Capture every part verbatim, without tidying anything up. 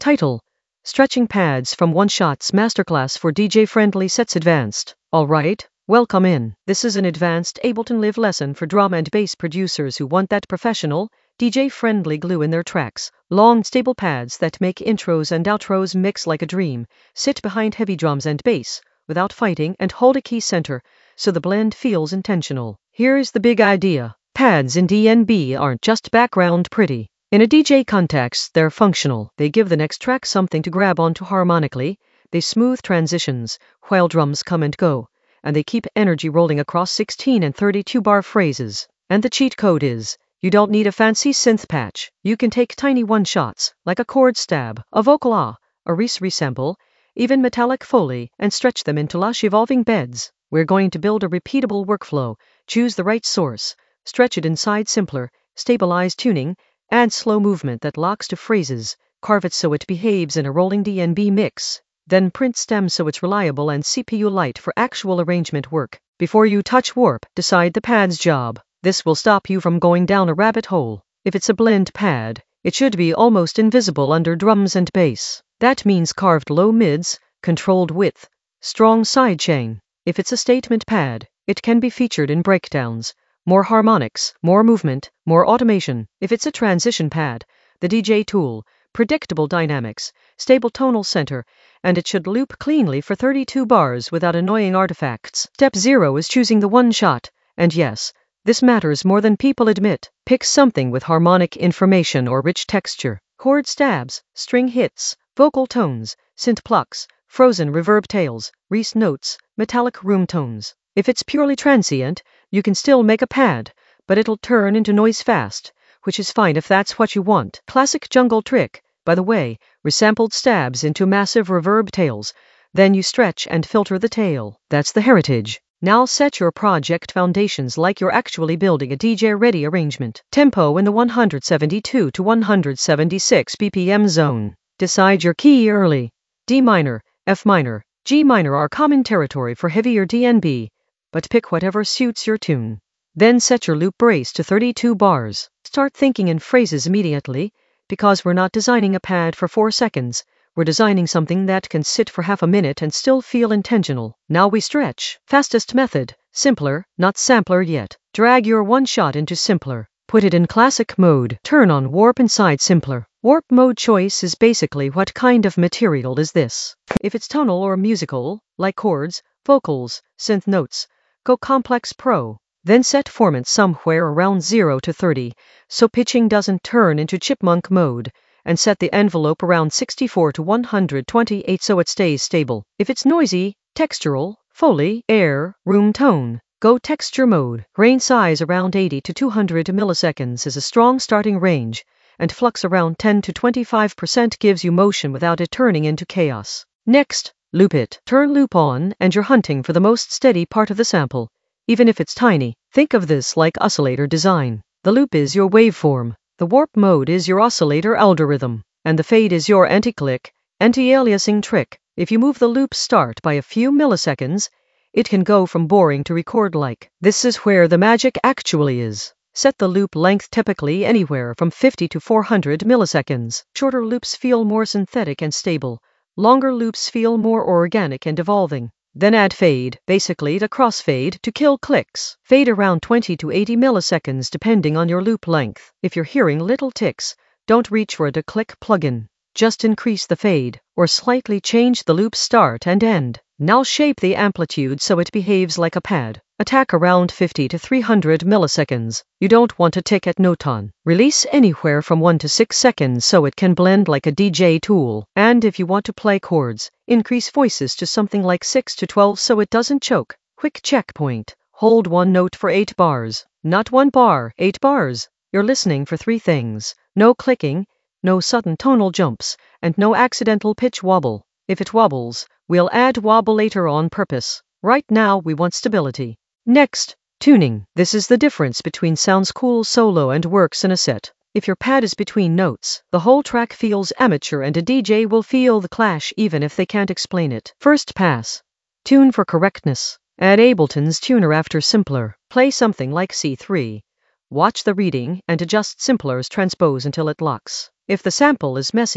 Title: Stretching Pads from One Shots Masterclass for D J-Friendly Sets Advanced. Alright, welcome in. This is an advanced Ableton Live lesson for drum and bass producers who want that professional, D J-friendly glue in their tracks. Long, stable pads that make intros and outros mix like a dream. Sit behind heavy drums and bass, without fighting, and hold a key center, so the blend feels intentional. Here's the big idea. Pads in D N B aren't just background pretty. In a D J context, they're functional. They give the next track something to grab onto harmonically. They smooth transitions, while drums come and go. And they keep energy rolling across sixteen and thirty-two bar phrases. And the cheat code is, you don't need a fancy synth patch. You can take tiny one-shots, like a chord stab, a vocal ah, a Reese resample, even metallic foley, and stretch them into lush evolving beds. We're going to build a repeatable workflow. Choose the right source. Stretch it inside simpler, stabilize tuning, add slow movement that locks to phrases, carve it so it behaves in a rolling D N B mix, then print stems so it's reliable and C P U light for actual arrangement work. Before you touch warp, decide the pad's job. This will stop you from going down a rabbit hole. If it's a blend pad, it should be almost invisible under drums and bass. That means carved low mids, controlled width, strong sidechain. If it's a statement pad, it can be featured in breakdowns. More harmonics, more movement, more automation. If it's a transition pad, the D J tool, predictable dynamics, stable tonal center, and it should loop cleanly for thirty-two bars without annoying artifacts. Step zero is choosing the one shot, and yes, this matters more than people admit. Pick something with harmonic information or rich texture. Chord stabs, string hits, vocal tones, synth plucks, frozen reverb tails, Reese notes, metallic room tones. If it's purely transient, you can still make a pad, but it'll turn into noise fast, which is fine if that's what you want. Classic jungle trick, by the way, resampled stabs into massive reverb tails, then you stretch and filter the tail. That's the heritage. Now set your project foundations like you're actually building a D J-ready arrangement. Tempo in the one seventy-two to one seventy-six B P M zone. Decide your key early. D minor, F minor, G minor are common territory for heavier D N B, but pick whatever suits your tune. Then set your loop brace to thirty-two bars. Start thinking in phrases immediately, because we're not designing a pad for four seconds. We're designing something that can sit for half a minute and still feel intentional. Now we stretch. Fastest method, simpler, not sampler yet. Drag your one shot into simpler. Put it in classic mode. Turn on warp inside simpler. Warp mode choice is basically what kind of material is this. If it's tonal or musical, like chords, vocals, synth notes, go complex pro. Then set formant somewhere around zero to thirty, so pitching doesn't turn into chipmunk mode, and set the envelope around sixty-four to one twenty-eight so it stays stable. If it's noisy, textural, foley, air, room tone, go texture mode. Range size around eighty to two hundred milliseconds is a strong starting range, and flux around ten to twenty-five percent gives you motion without it turning into chaos. Next, loop it. Turn loop on and you're hunting for the most steady part of the sample, even if it's tiny. Think of this like oscillator design. The loop is your waveform, the warp mode is your oscillator algorithm, and the fade is your anti-click, anti-aliasing trick. If you move the loop start by a few milliseconds, it can go from boring to record-like. This is where the magic actually is. Set the loop length typically anywhere from fifty to four hundred milliseconds. Shorter loops feel more synthetic and stable. Longer loops feel more organic and evolving. Then add fade, basically the crossfade, to kill clicks. Fade around twenty to eighty milliseconds depending on your loop length. If you're hearing little ticks, don't reach for a declick plugin. Just increase the fade, or slightly change the loop start and end. Now shape the amplitude so it behaves like a pad. Attack around fifty to three hundred milliseconds. You don't want to tick at no ton. Release anywhere from one to six seconds so it can blend like a D J tool. And if you want to play chords, increase voices to something like six to twelve so it doesn't choke. Quick checkpoint. Hold one note for eight bars. Not one bar, eight bars. You're listening for three things. No clicking, no sudden tonal jumps, and no accidental pitch wobble. If it wobbles, we'll add wobble later on purpose. Right now we want stability. Next, tuning. This is the difference between sounds cool solo and works in a set. If your pad is between notes, the whole track feels amateur and a D J will feel the clash even if they can't explain it. First pass. Tune for correctness. Add Ableton's tuner after simpler. Play something like C three. Watch the reading and adjust simpler's transpose until it locks. If the sample is messy,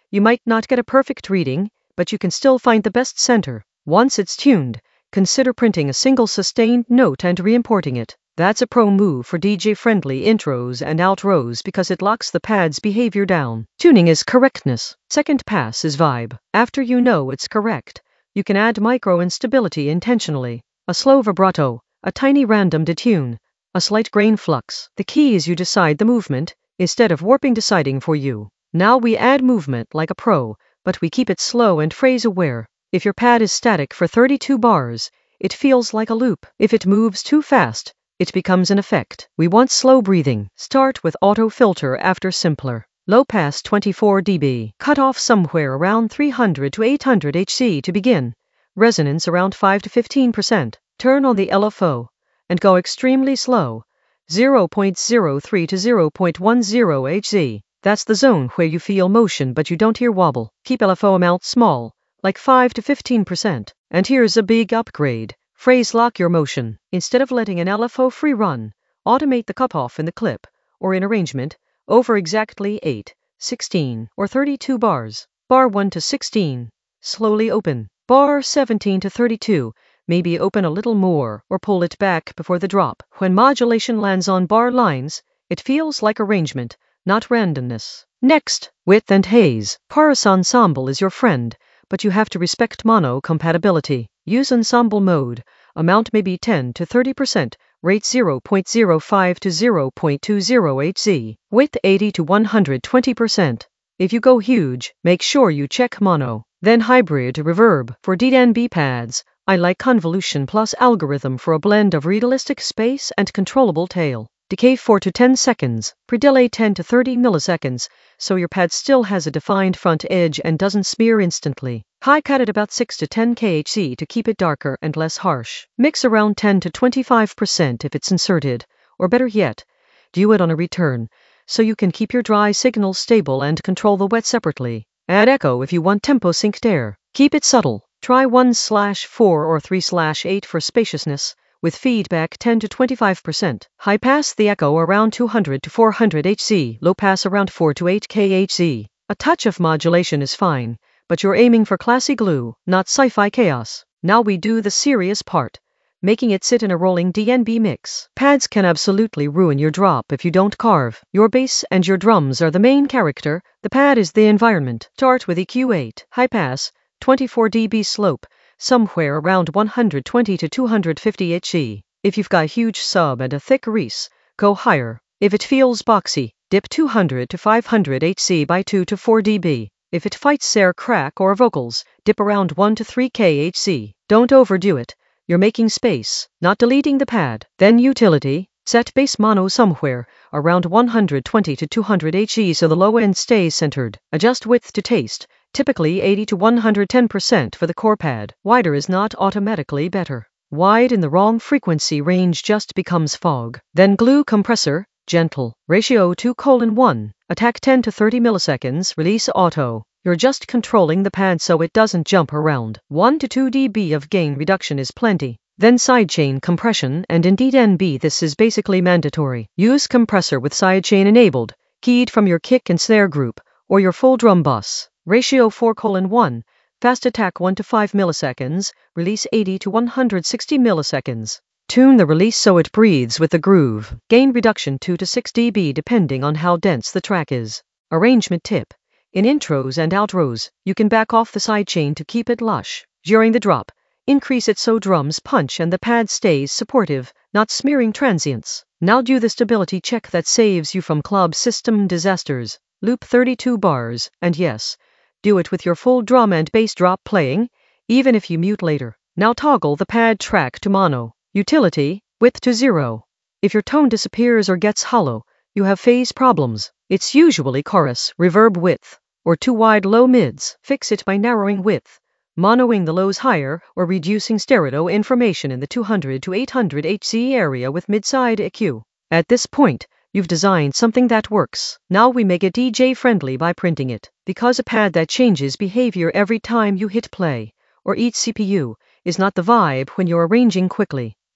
You might not get a perfect reading, but you can still find the best center. Once it's tuned, consider printing a single sustained note and re-importing it. That's a pro move for D J-friendly intros and outros because it locks the pad's behavior down. Tuning is correctness. Second pass is vibe. After you know it's correct, you can add micro instability intentionally. A slow vibrato, a tiny random detune, a slight grain flux. The key is you decide the movement, instead of warping deciding for you. Now we add movement like a pro, but we keep it slow and phrase aware. If your pad is static for thirty-two bars, it feels like a loop. If it moves too fast, it becomes an effect. We want slow breathing. Start with auto filter after simpler. Low pass twenty-four decibels. Cut off somewhere around three hundred to eight hundred hertz to begin. Resonance around five to fifteen percent. Turn on the L F O and go extremely slow. zero point zero three to zero point one zero hertz. That's the zone where you feel motion but you don't hear wobble. Keep L F O amount small, like five to fifteen percent. And here's a big upgrade. Phrase lock your motion. Instead of letting an L F O free run, automate the cutoff in the clip, or in arrangement, over exactly eight, sixteen, or thirty-two bars. Bar one to sixteen, slowly open. Bar seventeen to thirty-two, maybe open a little more, or pull it back before the drop. When modulation lands on bar lines, it feels like arrangement, not randomness. Next, width and haze. Chorus ensemble is your friend, but you have to respect mono compatibility. Use ensemble mode. Amount may be ten to thirty percent. Rate zero point zero five to zero point two zero hertz. Width eighty to one hundred twenty percent. If you go huge, make sure you check mono. Then hybrid reverb. For D N B pads, I like convolution plus algorithm for a blend of realistic space and controllable tail. Decay four to ten seconds, pre-delay ten to thirty milliseconds, so your pad still has a defined front edge and doesn't smear instantly. High cut at about six to ten kilohertz to keep it darker and less harsh. Mix around ten to twenty-five percent if it's inserted, or better yet, do it on a return, so you can keep your dry signal stable and control the wet separately. Add echo if you want tempo synced air. Keep it subtle. Try one slash four or three slash eight for spaciousness, with feedback ten to twenty-five percent. High pass the echo around two hundred to four hundred hertz, low pass around four to eight kilohertz. A touch of modulation is fine, but you're aiming for classy glue, not sci-fi chaos. Now we do the serious part, making it sit in a rolling D N B mix. Pads can absolutely ruin your drop if you don't carve. Your bass and your drums are the main character, the pad is the environment. Start with E Q eight, high pass, twenty-four decibel slope, somewhere around one hundred twenty to two hundred fifty hertz. If you've got huge sub and a thick res, go higher. If it feels boxy, dip two hundred to five hundred hertz by two to four decibels. If it fights snare crack or vocals, dip around one to three kilohertz. Don't overdo it. You're making space, not deleting the pad. Then utility, set bass mono somewhere around one hundred twenty to two hundred hertz so the low end stays centered. Adjust width to taste, typically eighty to one hundred ten percent for the core pad. Wider is not automatically better. Wide in the wrong frequency range just becomes fog. Then glue compressor, gentle. Ratio two colon one. Attack ten to thirty milliseconds, release auto. You're just controlling the pad so it doesn't jump around. one to two decibels of gain reduction is plenty. Then sidechain compression, and in D N B this is basically mandatory. Use compressor with sidechain enabled, keyed from your kick and snare group, or your full drum bus. Ratio four colon one. Fast attack one to five milliseconds, release eighty to one hundred sixty milliseconds. Tune the release so it breathes with the groove. Gain reduction two to six decibels depending on how dense the track is. Arrangement tip. In intros and outros, you can back off the sidechain to keep it lush. During the drop, increase it so drums punch and the pad stays supportive, not smearing transients. Now do the stability check that saves you from club system disasters. Loop thirty-two bars, and yes, do it with your full drum and bass drop playing, even if you mute later. Now toggle the pad track to mono. Utility, width to zero. If your tone disappears or gets hollow, you have phase problems. It's usually chorus, reverb width, or too wide low mids. Fix it by narrowing width, monoing the lows higher, or reducing stereo information in the two hundred to eight hundred hertz area with mid-side E Q. At this point, you've designed something that works. Now we make it D J friendly by printing it. Because a pad that changes behavior every time you hit play, or eats C P U, is not the vibe when you're arranging quickly.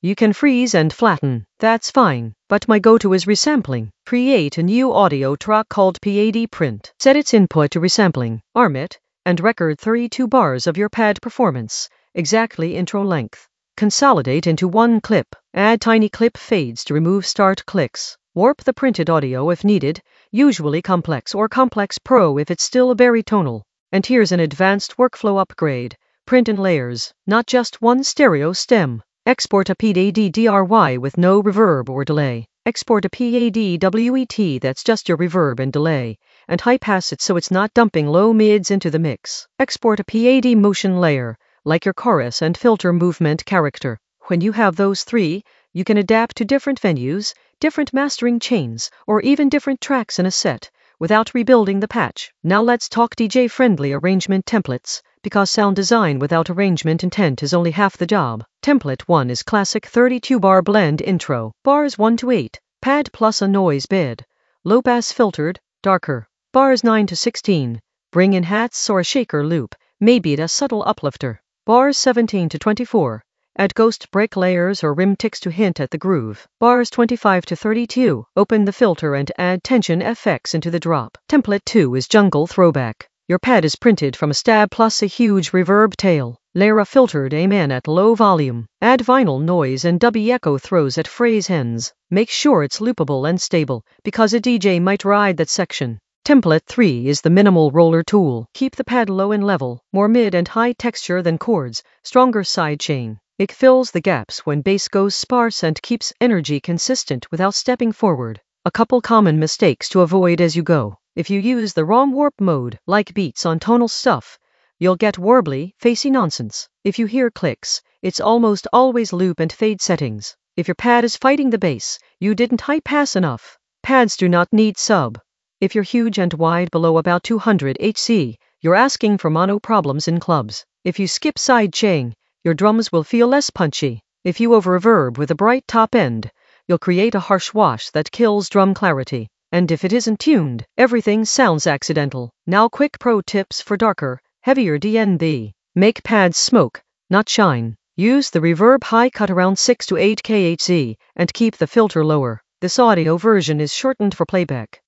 You can freeze and flatten, that's fine, but my go-to is resampling. Create a new audio track called P A D print. Set its input to resampling, arm it, and record thirty-two bars of your pad performance, exactly intro length. Consolidate into one clip. Add tiny clip fades to remove start clicks. Warp the printed audio if needed, usually complex or complex pro if it's still baritonal. And here's an advanced workflow upgrade. Print in layers, not just one stereo stem. Export a P A D D R Y with no reverb or delay. Export a P A D W E T that's just your reverb and delay, and high pass it so it's not dumping low mids into the mix. Export a P A D motion layer, like your chorus and filter movement character. When you have those three, you can adapt to different venues, different mastering chains, or even different tracks in a set, without rebuilding the patch. Now let's talk D J-friendly arrangement templates, because sound design without arrangement intent is only half the job. Template one is classic thirty-two bar blend intro, bars one to eight, pad plus a noise bed, low pass filtered, darker, bars nine to sixteen, bring in hats or a shaker loop, maybe a subtle uplifter, bars seventeen to twenty-four, add ghost break layers or rim ticks to hint at the groove, bars twenty-five to thirty-two, open the filter and add tension F X into the drop. Template two is jungle throwback. Your pad is printed from a stab plus a huge reverb tail. Layer a filtered amen at low volume. Add vinyl noise and dubby echo throws at phrase ends. Make sure it's loopable and stable, because a D J might ride that section. Template three is the minimal roller tool. Keep the pad low and level, more mid and high texture than chords, stronger sidechain. It fills the gaps when bass goes sparse and keeps energy consistent without stepping forward. A couple common mistakes to avoid as you go. If you use the wrong warp mode, like beats on tonal stuff, you'll get warbly, facey nonsense. If you hear clicks, it's almost always loop and fade settings. If your pad is fighting the bass, you didn't high pass enough. Pads do not need sub. If you're huge and wide below about two hundred hertz, you're asking for mono problems in clubs. If you skip side chain, your drums will feel less punchy. If you over-reverb with a bright top end, you'll create a harsh wash that kills drum clarity. And if it isn't tuned, everything sounds accidental. Now quick pro tips for darker, heavier D N B. Make pads smoke, not shine. Use the reverb high cut around six to eight kilohertz and keep the filter lower. This audio version is shortened for playback.